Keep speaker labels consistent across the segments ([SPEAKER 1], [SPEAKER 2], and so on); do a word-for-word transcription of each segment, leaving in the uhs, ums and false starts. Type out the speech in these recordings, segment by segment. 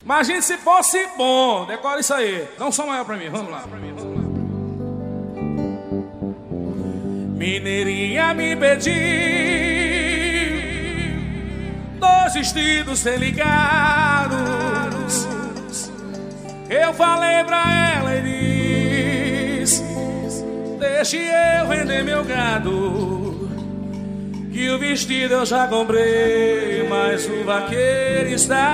[SPEAKER 1] Imagine se fosse bom. Decora isso aí. Dá um som maior pra mim. Vamos lá. Mineirinha me pediu dois vestidos religados. Eu falei pra ela e disse: deixe eu vender meu gado, que o vestido eu já comprei, mas o vaqueiro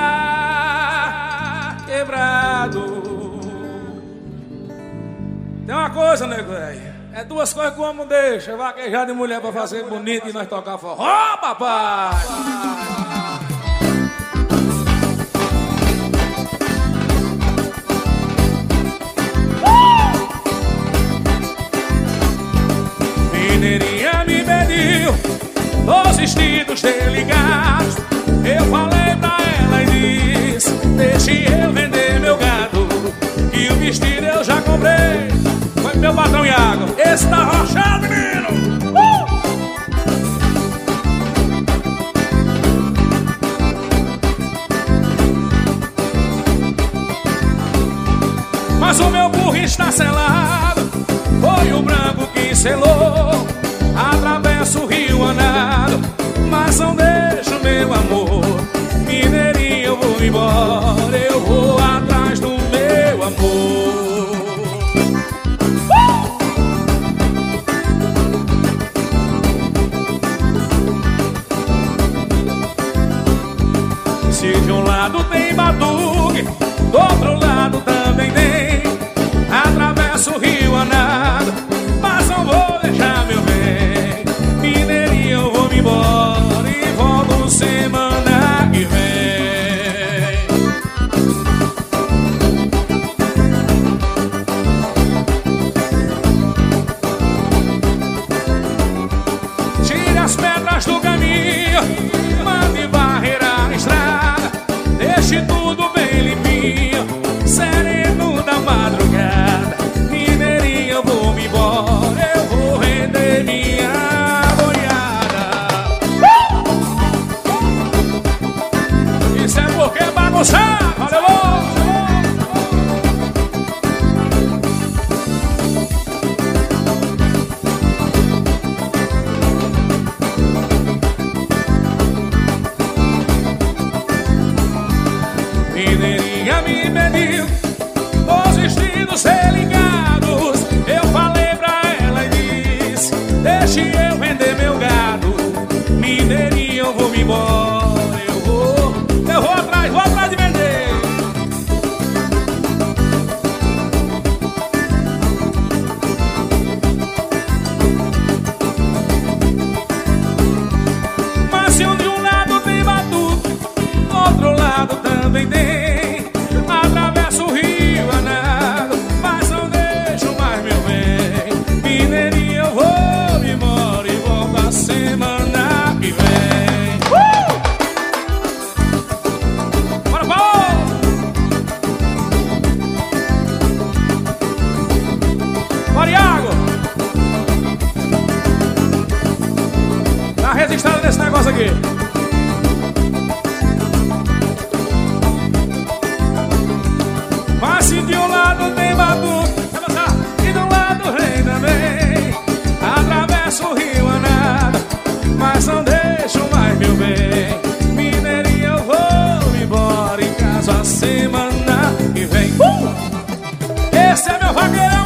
[SPEAKER 1] está quebrado. Tem uma coisa, nego, velho. É duas coisas que o homem deixa: vaquejar de mulher pra fazer bonito e nós tocar forró. Ó, papai! Mineirinha me pediu dois vestidos religados. Eu falei pra ela e disse: deixe eu vender meu gado, que o vestido eu já comprei. Foi meu patrão Iago. Esse tá rochado, menino! Uh! Mas o meu burro está selado, foi o branco que selou. Atravesso o rio Anado, mas não deixo meu amor. Mineirinho, eu vou embora, eu vou atrás do meu amor. uh! Se de um lado tem batuque, do outro lado também tem. Atravesso o rio Anado, mas não vou deixar meu bem. Mineirinho, eu vou me embora e volto semana que vem. Tire as pedras do caminho, mande varrer a estrada, deixe tudo bem limpinho, sereno da madrugada. Mineirinho, eu vou me embora, eu vou render minha boiada. uh! Isso é porque é bagunçar. Valeu! Mineirinha me pediu os vestidos religados. Eu falei pra ela e disse: deixe eu vender meu gado. Mineirinho, eu vou me embora, eu vou, eu vou atrás, vou atrás de vender. Mas se um de um lado tem batuque, do outro lado também tem. Atravesso o rio Anado, mas não deixo mais meu bem. Mineirinho, eu vou me embora e volto a semana que vem. uh! Bora, bora! Bora, Iago! Tá registrado nesse negócio aqui. Mas se de um lado tem batuque, e do lado vem também. Atravesso o rio Anado, mas não deixo mais meu bem. Mineirinho, eu vou embora em casa a semana que vem. uh! Esse é meu vaqueiro.